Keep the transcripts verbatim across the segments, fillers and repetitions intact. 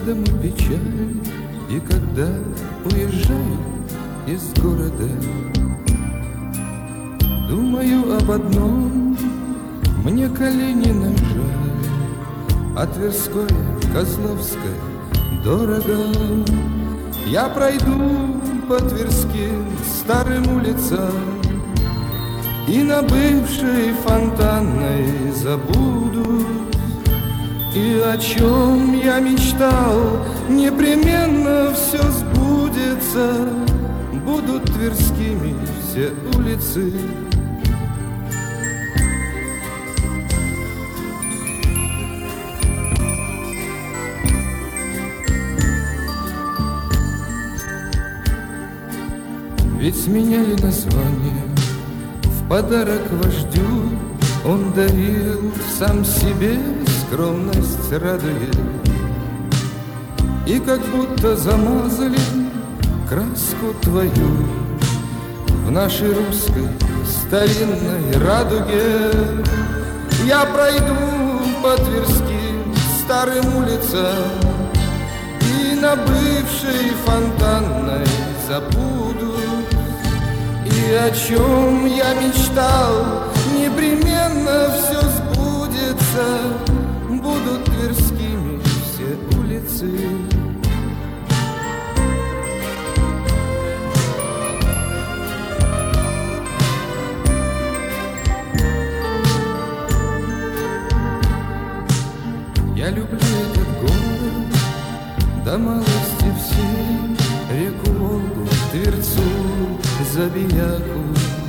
домой печаль, и когда уезжаю из города, думаю об одном, мне Калинина жаль, а Тверское, Козловское дорого. Я пройду по Тверским старым улицам и на бывшей Фонтанной забуду. И о чем я мечтал, непременно все сбудется. Будут тверскими все улицы. Ведь сменяли название в подарок вождю. Он дарил сам себе скромность, радуя, и как будто замазали краску твою в нашей русской старинной радуге. Я пройду по Тверским старым улицам и на бывшей Фонтанной забуду. И о чем я мечтал, непременно все сбудется. Будут тверскими все улицы. Я люблю этот город до малости всей, реку Волгу, Тверцу, Забияку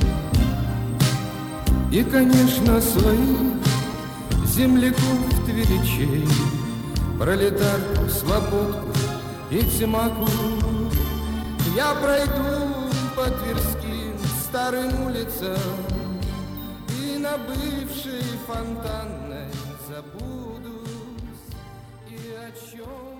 и, конечно, своих земляков тверичей, пролетарку, свободку и тьмаку. Я пройду по Тверским старым улицам и на бывшей Фонтанной забудусь. И о чем